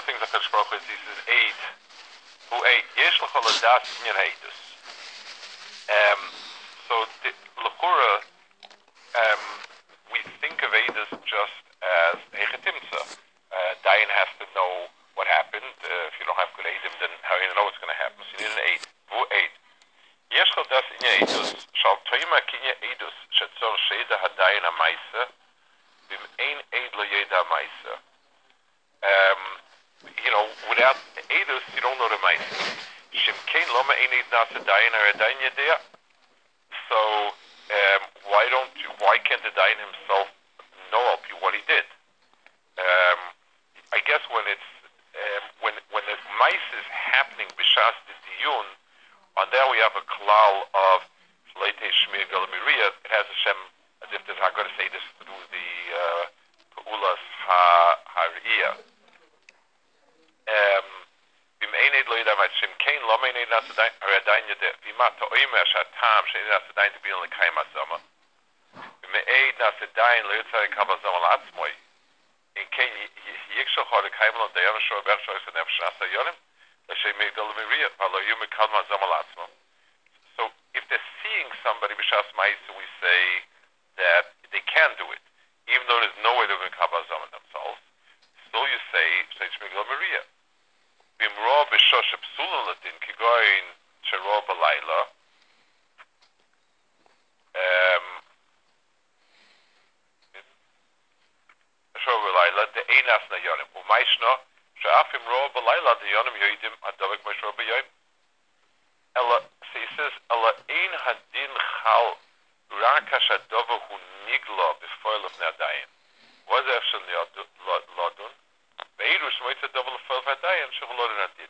things that Hakadosh Baruch Hu says, "Eid, who ate yesh l'chol das min haidus." So the l'chura, we think of Eidus just as a chetimtza. Dayan has to know what happened. If you don't have good Eidim, then how are you going to know what's going to happen? So you need an Eid. Who ate? Yesh l'chol das in haidus shal toima kinye Eidus shetzor sheida hadayan ha'maisa bim ein Eid lo yeda ha'maisa. Without Eidus, you don't know the Maisa. Shimkein loma ein Eid nasa dayan or dayan yedea. So why can't the dayan himself know help you what he did? I guess when it's when the Maisa is happening b'shas the diyun, on there we have a klal of leite shmir galamiriya. It has a shem as if there's I'm going to say this through the peulas ha'riyah. Bim'eined lo yidam shim kein lo meined nasadain haradain yedeh v'imata oimer shatam shein nasadain to be in the kaim azama bim'eined nasadain lo yitzay kabazama l'atzmoi in kein yiksho chor kaim lo dayan shor bershor se nefesh nasayonim l'shem migdal miriya v'lo yum kalma zama l'atzmo. So if they're seeing somebody b'shas ma'isa, we say that they can do it, even though there's no way they're going to kabazama themselves. Still, you say migdal miriya. Bimro b'shosh psulun latin kigoyin shero b'layla. Shero b'layla the einas na yonim u'maishno she'af imro b'layla the yonim yoidim adavik mashro b'yoim. Ella, so he says, Ella ein hadin chal rakash adova hu niglo b'foil of ne'adayim. Was actually lodun. Beirus moitze double of Fadayan Shavolodin Adin.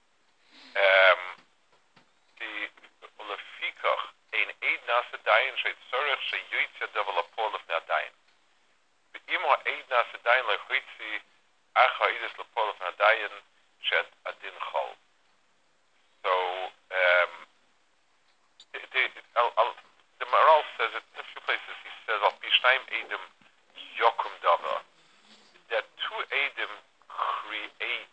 The Lefikach ein Eid Nasa Dayan Sheit Sorech She Yuitze double of Paul of Nadayan. Imo Eid Nasa Dayan Lechuitzi Acha Idis Le Paul of Nadayan Shet Adin Chol. So the Maral says it in a few places. He says Al Pishnaim Eidim Yokum Dava. That two Eidim create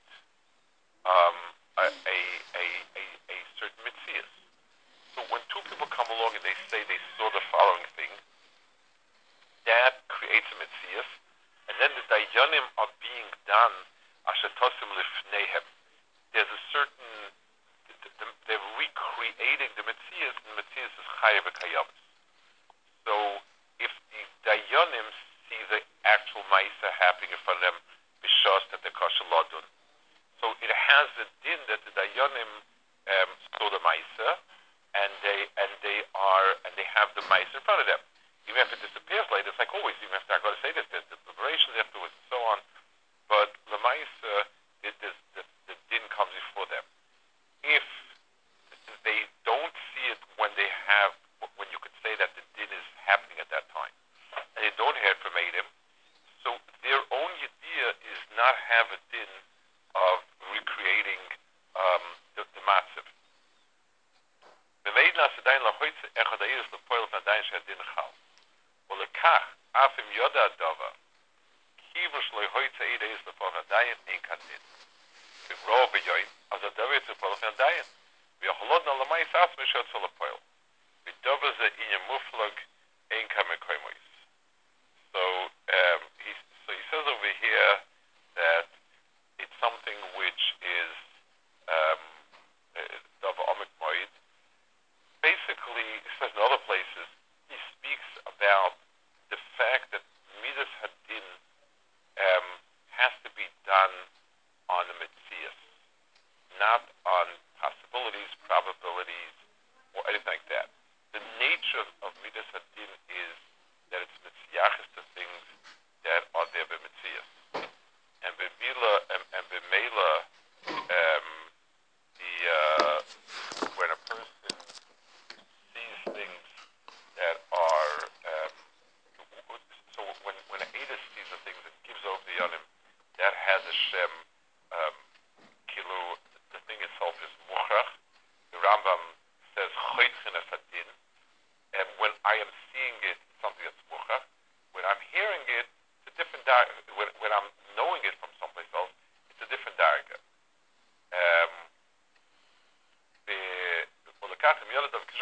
a certain mitzvahs. So when two people come along and they say they saw the following thing, that creates a mitzvahs, and then the dayanim are being done ashatosim lifnehem. There's a certain they're recreating the mitzvahs, and the mitzvahs is chayav v'kayavis. So if the dayanim see the actual ma'isa happening in front of them, b'shas that the kosher ladun. So it has a din that the dayanim saw the ma'isa, and they have the ma'isa in front of them. Even if it disappears later, it's like always. Even if they're going to say this, there's the preparations afterwards and so on. But the ma'isa, the din comes before them. If they don't see it when you could say that the din is happening at that time, and they don't hear it from Eidim, so their own idea is not have a din of recreating the matziv. The Meid Nasadayin lachoitze echad ha'idus lepoil nadayin she'adin chal. Olekach afim yoda dava kivush lechoitze ha'idus lepoil nadayin ein kadin. Bimro b'yoyim az adava yitzu lepoil nadayin v'yacholodna l'mayis asme she'otzo lepoil v'dova ze inyan muflag ein kamekoimois. So he says over here that it's something which is Dava Omik Moed. Basically, he says in other places, he speaks about the fact that Midas Hadin has to be done on the Metzias, not on possibilities, probabilities, or anything like that. The nature of Midas Hadin is that it's Metziachis to things that are there by Metzias. And B'Mela, when a person sees things that are, so when an Edis sees the things and gives over the Yonim, that has a Shem, Kilu, the thing itself is Muchach. The Rambam says, Choytchen Esadin, and when I am seeing it, something that's Muchach. When I'm hearing it, it's a different when I'm knowing it from someplace else, it's a different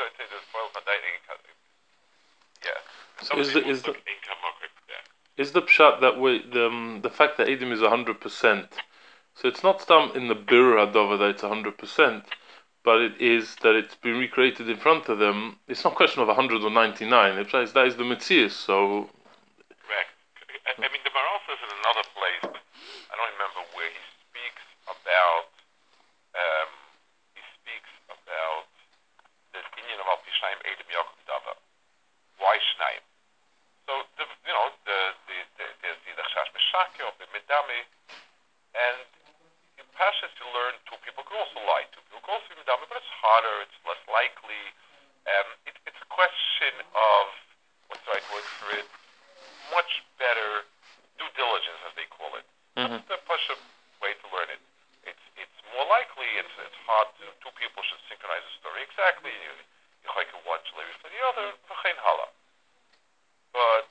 Is the pshat that the fact that Edom is 100%, so it's not stam in the bir hadova that it's 100%, but it is that it's been recreated in front of them. It's not a question of 100 or 99. That is the Metzius. So, correct. I mean, the Maral says in another place. I don't remember where he speaks about. He speaks about the Indian of Al-Pishnaim Edom Yaakov Dava. Why Shnaim? So there's the Chash Meshake or the Medame, and in Pashas you learn two people can also lie. Two people can also be Medame, but it's harder. It's less likely. It's a question of what's the right word for it? Much better due diligence, as they call it. That's the Pasha way to learn it. It's more likely. It's hard. Two people should synchronize the story exactly. You can watch Levi for the other. V'chein hala. But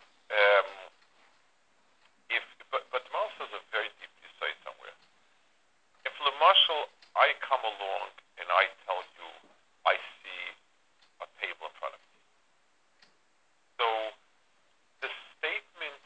the Mal says a very deep insight somewhere. If Lamashal, I come along and I tell you I see a table in front of me. So the statement,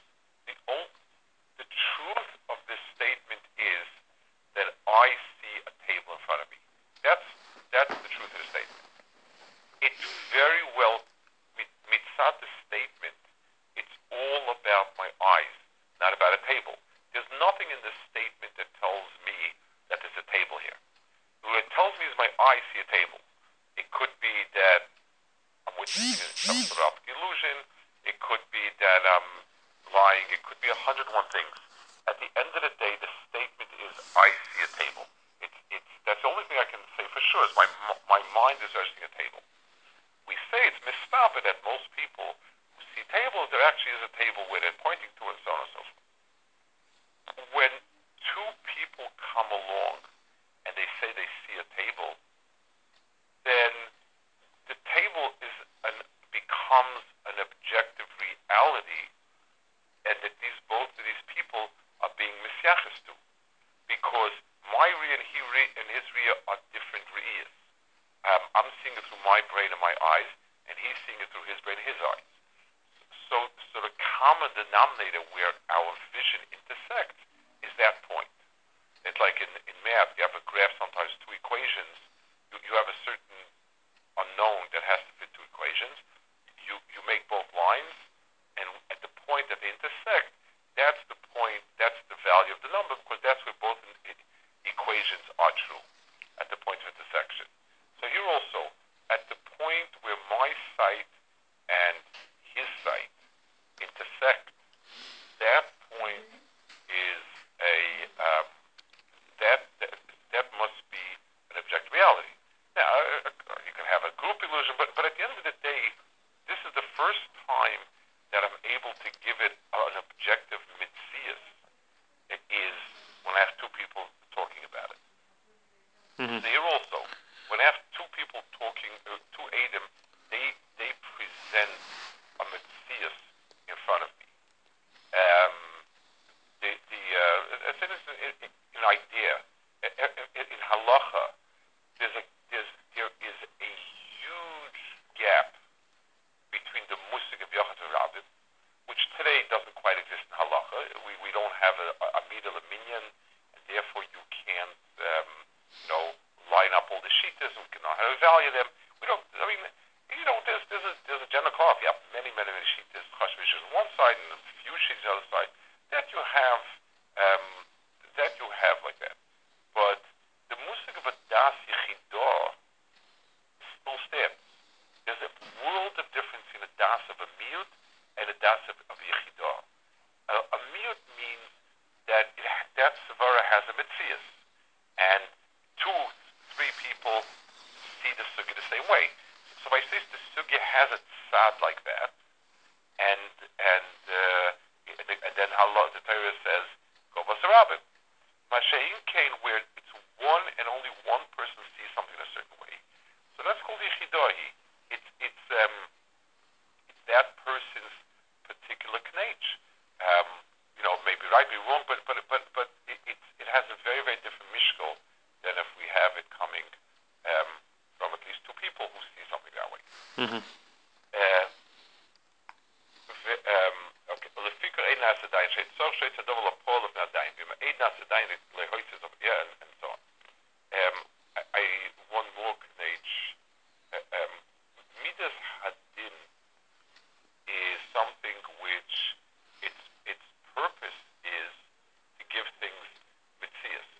the truth of this statement is that I see a table in front of me. That's the truth of the statement. It's very well, mitzat the statement, it's all about my eyes, not about a table. There's nothing in this statement that tells me that there's a table here. What it tells me is my eyes see a table. It could be that I'm witnessing some sort of illusion. It could be that I'm lying. It could be 101 things. At the end of the day, the statement is I see a table. That's the only thing I can say for sure is my mind is seeing a table. We say it's mistabed that most people who see tables, there actually is a table where they're pointing to, and so on and so forth. When two people come along and they say they see a table, then the table becomes an objective reality, and that both of these people are being misyaches to, because my Ria and his Ria are different Rias. I'm seeing it through my brain and my eyes, and he's seeing it through his brain and his eyes. So the common denominator where our vision intersects is that point. It's like in math, you have a graph, sometimes two equations. You have a certain unknown that has to fit two equations. You make both lines, and at the point that they intersect, that's the point, that's the value of the number, because that's where both equations are true, at the point of intersection. So here also, at the point where my sight and his sight intersect, that point is that must be an objective reality. Now, you can have a group illusion, but at the end of the day, this is the first time that I'm able to give it an objective mitzias. It is when I have two people talking about it. So here also, when I have two people talking, two Edom, they present a mitzias in front of me. An idea. In halacha, there is a huge gap between the musig of Yachat and Rabin, which today doesn't quite exist in halacha. We don't have a middle of minyan, and therefore you can't line up all the shittas, and we cannot evaluate them. We don't. I mean, there's a general call. You have many shittas, chashmish on one side and a few shittas on the other side. That you have like that. But the musig of a das yichidah still stands. There's a world of difference in a das of a miut and a das of a yichidah. A miut means that that svara has a mitzias, and 2-3 people see the sugya the same way. So if I say the sugya has a tzad like that, and then Allah, the Torah says, go basarabim. Mashayin Kain, where it's one and only one person sees something in a certain way. So that's called yichidahi. It's that person's particular knach. Maybe right, maybe wrong, but it has a very, very different mishkal than if we have it coming from at least two people who see something that way. and so on. I one more knage. Midas Hadin is something which its purpose is to give things mitzias.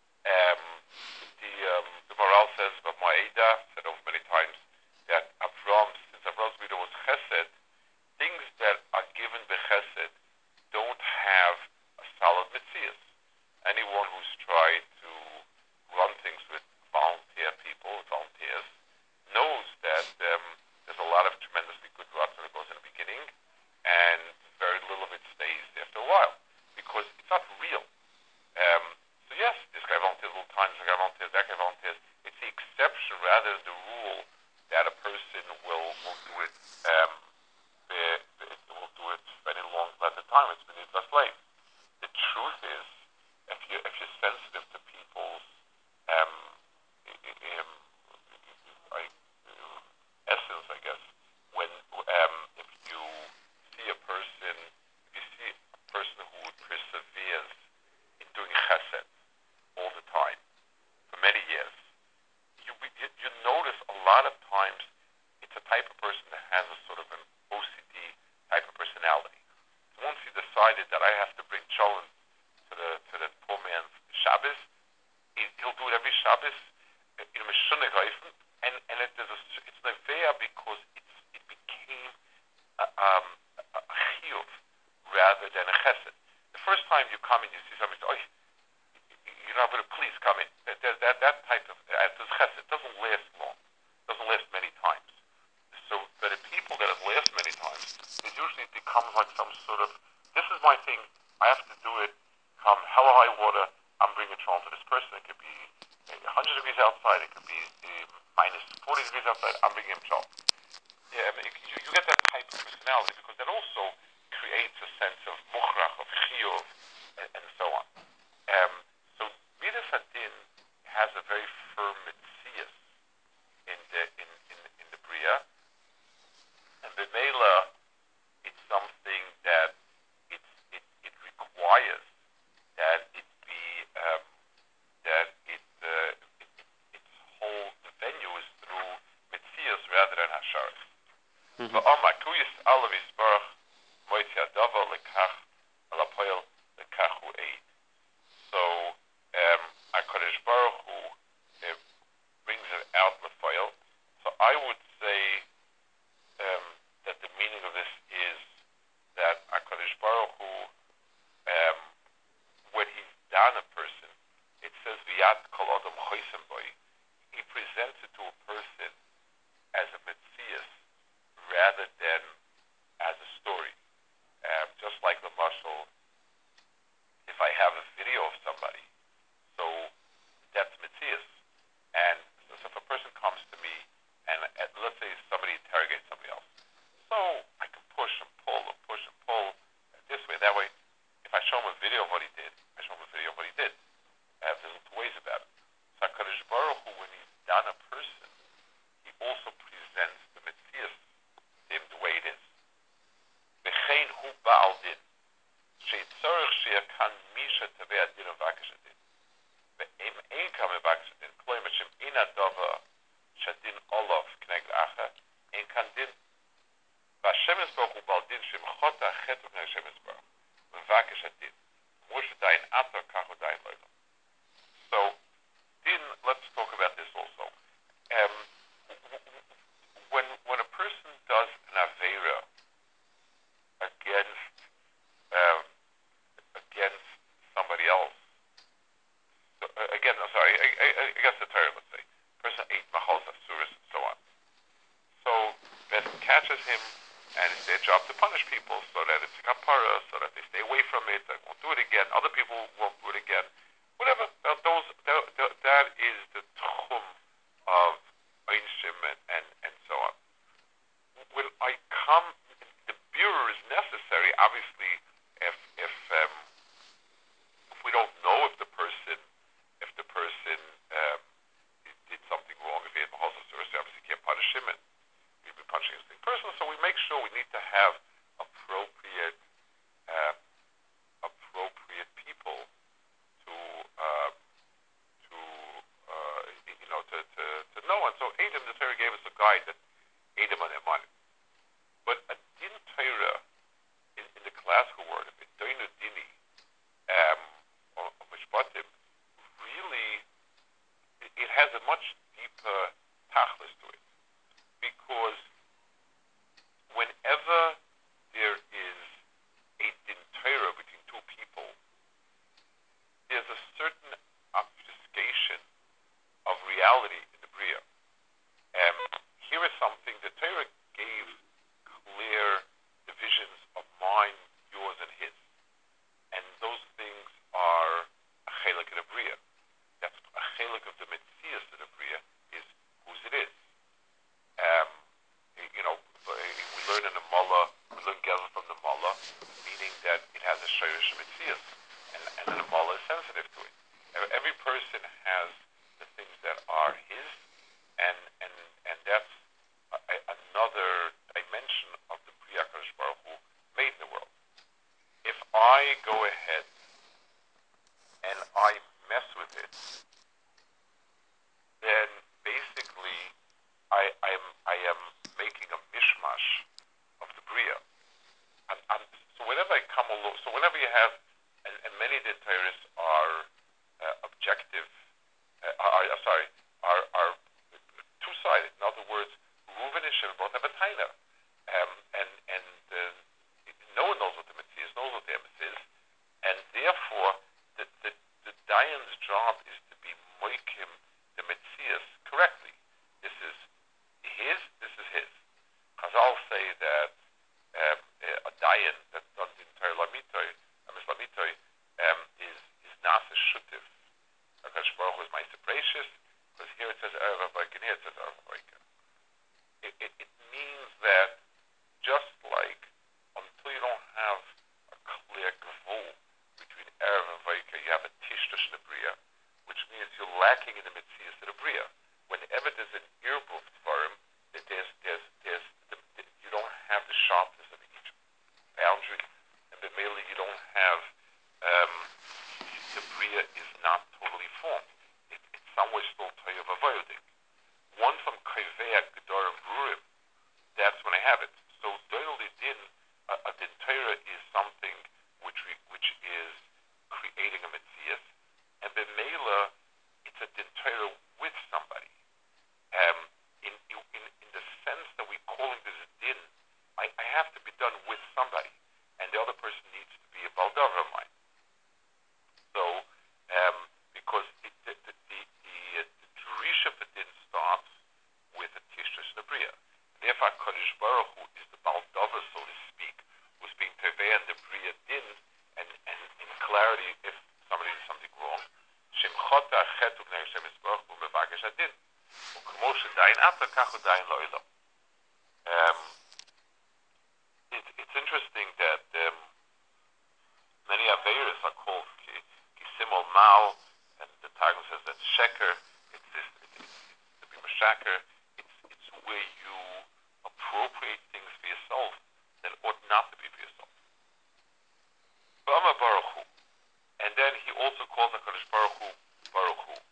The Maral says, but Ma'eda said over many times that since Avram's Midah was Chesed, things that are given bechesed don't have a solid mitzias. Anyone who's tried to run things with volunteers, knows that there's a lot of tremendously good ratzon that goes in the beginning, and very little of it stays after a while, because it's not real. So yes, this guy volunteers little times, this guy volunteers, that guy volunteers. It's the exception rather than the rule that a person will do it, will do it spending long length of time. It's beneath less slave. The truth is, if you're sensitive to people's essence, I guess, when if you see a person who perseveres in doing chesed all the time for many years, you notice a lot of times it's a type of person that has a sort of an OCD type of personality. So once he decided that I have to bring cholent to the poor man's Shabbos, he'll do it every Shabbos in Meshunah Reifen, and it's nevea because it became a chiyuv rather than a chesed. The first time you come in, you see somebody say, "Oh, you're not going to please come in." That type of chesed doesn't last long, doesn't last many times. So for the people that have lasted many times, it usually becomes like some sort of, this is my thing, I have to do it, come hell or high water, I'm bringing trouble to this person. It could be 100 degrees outside, it could be minus 40 degrees outside, I'm bringing him trouble. Yeah, I mean, you get that type of personality because that also creates a sense of mukhrach, of chiyuv, and so on. So Midas Hadin has a very firm mitzias in the Bria, and B'meila, it's something that it requires that it be its whole venue is through mitzias rather than hasharis. V'amar ku yis'al v'yisbarach moitzi adava lekach alapoyel lekach hu eid. So HaKadosh Baruch Hu brings it out lefoil. So I would say that the meaning of this is that HaKadosh Baruch Hu, when he's done a person, it says v'yad kol adam choisem boy. He presents it to a person as a mitzias rather than as a story. Just like the mashal, if I have a video of somebody, so that's mitzias. And so if a person comes to me and let's say somebody interrogates somebody else, so I can push and pull this way, that way. If I show him a video of what he did, I show him a video of what he did. There's two ways about it. So HaKadosh Baruch Hu, when he's done a person, he also presents the mitzias to him the way it is. V'chein hu ba'al din, she'itzorich she'yakan misha tevei adin u'vakesh adin. Ve'im ein kam u'vakesh adin, kloim Hashem ein adava shadin olav k'neged acha, ein kan din. V'Hashem Yisbarach hu ba'al din she'mchot ha'chet u'knei Hashem Yisbarach, u'vakesh adin. Moshe dayin atar kach u'dayin loyla. So, din, let's talk about this also. When a person does an aveira against somebody else, against the Torah, let's say, person ate machal asuris and so on. So, that catches him, and it's their job to punish people so that it's a kapara, so that they stay away from it, they won't do it again, other people won't do it again. Whatever, that is the tchum of Einshim and so on. When I come, the bureau is necessary, obviously, if we don't know if the person did something wrong, if he had mahal asuris, obviously can't punish him, and we'd be punishing the same person, so we make sure we need to have appropriate people guy that ate him on their money. But a din Torah, in the classical word of it, doinu dini, or mishpatim, really, it has a much deeper tachlis to it. Because whenever there is a din Torah between two people, there's a certain obfuscation of reality in the Bria. Here is something the Torah gave clear divisions of mine, yours, and his. And those things are a chelik in the Bria. That's a chelik of the Metzias of the Bria, is whose it is. We learn in the Mullah, we learn Gezel from the Mullah, meaning that it has a Shirish Metzias, and the Mullah is sensitive to it. Every person has the things that are his, and that's another dimension of the Bria HaKadosh Baruch Hu made in the world. If I go ahead and I mess with it, then basically I am making a mishmash of the Bria. So whenever I come along, so whenever you have, and many of the theorists are objective, are two-sided. In other words, Reuven and Shimon both have a taina, and no one knows what the mitzvah is, knows what the emes is, and therefore the dayan's job is to be moikim the mitzvahs correctly. This is his. This is his. Chazal say that a dayan that done the entire lamitoi, is nasa shutiv. HaKadosh Baruch Hu is my precious, because here it says Erev Havayka, and here it says Erev Havayka. It means that just like until you don't have a clear gavul between Erev and Havayka, you have a tishtush in the Bria, which means you're lacking in the mitzvahs of the Bria. Whenever there's an irbuf tvarim, you don't have the sharpness of each boundary, and b'meili you don't have the Bria is not totally formed. It's somewhere still Toyev Avodik. One from Kaveh Gedorim Brurim, that's when I have it. So Doinali Din, a Din Torah is something which is creating a Metzias, and b'meila it's a Din Torah with somebody. In the sense that we're calling this a Din, I have to be done with somebody, and the other person needs to be a Baldav of mine. So, because the Drisha of the Din starts with a Tishrus and a Bria. Therefore, HaKadosh Baruch Hu is the Baldava, so to speak, who's being Teveh and the Bria Din, and in clarity, if somebody did something wrong, Shemchot Ha'chet U'Bnei Hashem Yisbarach Hu Mevagesh HaDin. U'Kmo Shedayin Ata Kach U'Dayin Lo'Olam. It's interesting that many Aveiros are called Kisimol Mal, and the Targum says that Sheker, it's to be Meshaker, it's where you appropriate things for yourself that ought not to be for yourself. Bama Baruch Hu. And then he also calls HaKadosh Baruch Hu Baruch Hu.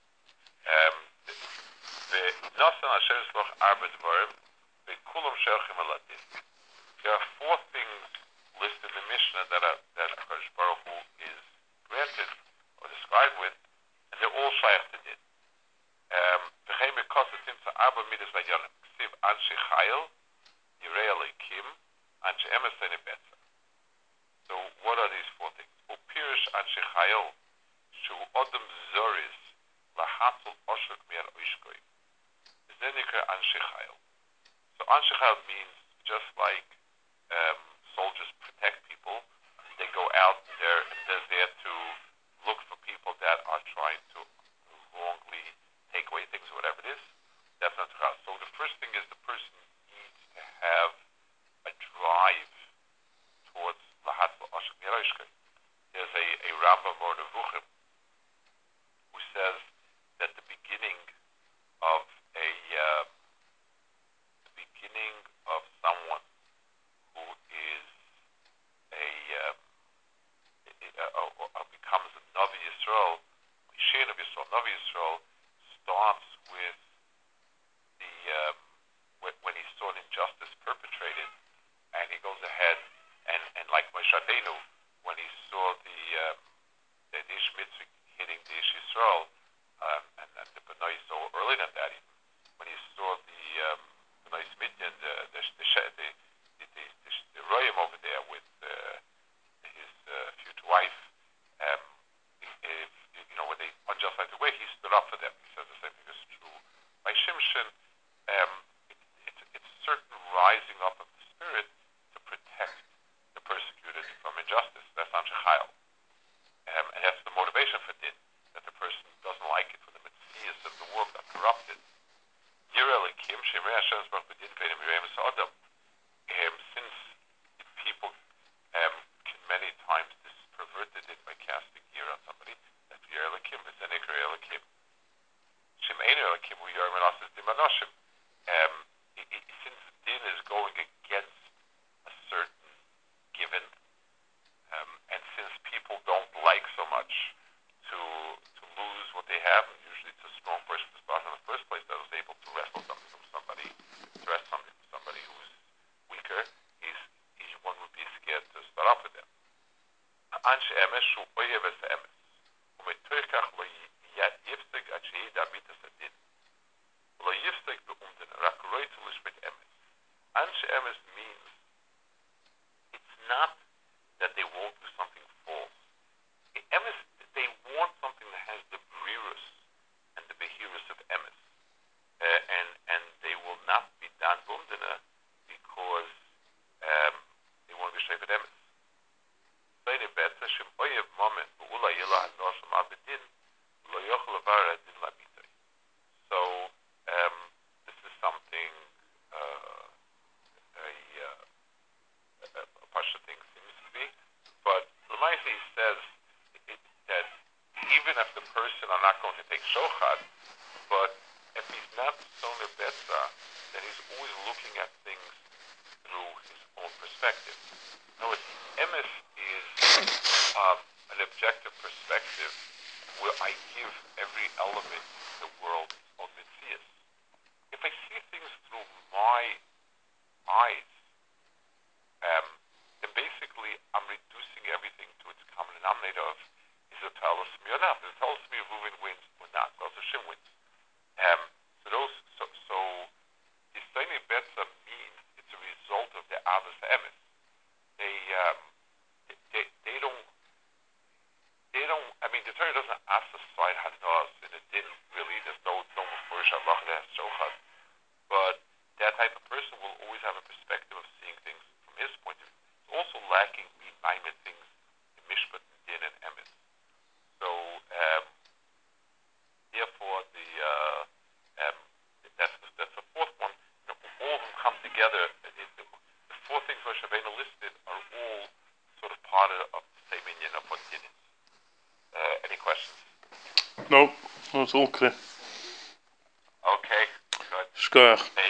Nasan Asher Yisloch Arba Dvarim, Ve'kulam Sherchim Aladin. There are four things listed in the Mishnah that HaKadosh Baruch Hu is granted or described with, and they're all shaykh to din. V'chein mekosas timtza arba midas vayonim. Ksiv anshe chayil, yirei aleikim, anshe emes betza. So what are these four things? Upirish anshe chayil, shu odem zoris, lahatzul oshuk mi'al oishkoi. Then nikra anshe chayil. So anshe chayil means just like soldiers protect people, they go out there and they're there to look for people that are trying to wrongly take away things or whatever it is. That's not Torah. So the first thing is the person needs to have a drive towards Lahat V'Oshek Yeroshke. There's a Rambam or Nevuchim who says that the beginning of someone who is becomes a Navi Yisrael, Navi Yisrael starts with Elokim. Shemeinu Elokim Hu Yormin Asas Dimanoshim. Since din is going against a certain given, and since people don't like so much to lose what they have, and usually it's a strong person to start in the first place that was able to wrestle something from somebody, to wrest something from somebody who's weaker, he's one would be scared to start off with them. Anshe emes shu oyev es emes. Umeturkach lo yifseg at sheida mitas adin. Lo yifseg beumden rakuroitelish with emes. Anshe emes means it's not that they won't do something false. Emes, they want something that has the brirus and the behirus of emes, and they will not be dan bumdena because they want to be shayfet emes. So this is something a Pasha thing seems to be, but Lamaisi says that even if the person are not going to take shochad, but if he's not Sona Betza, then he's always looking at things through his own perspective. In other words, emes is an objective perspective where I give every element in the world its own mitzias. If I see things through my eyes, then basically I'm reducing everything to its common denominator of is it tells me or not? Is it tells me Reuven wins or not? Well, the Shim wins. So Yisraeli Betza means it's a result of the Avos Emes. They don't. I mean, the Torah doesn't ask the side hadas, and it didn't really. There's no Mefurish Allah that has shochad, but that type of person will always have a perspective of seeing things from his point of view. It's also lacking behind things in Mishpat and Din and Emes. So therefore, that's the fourth one. All of them come together. The four things Rosh Hashanah listed are all sort of part of the same union of what Din is. Any questions? No, it's all clear. Okay, good. Shkoyach.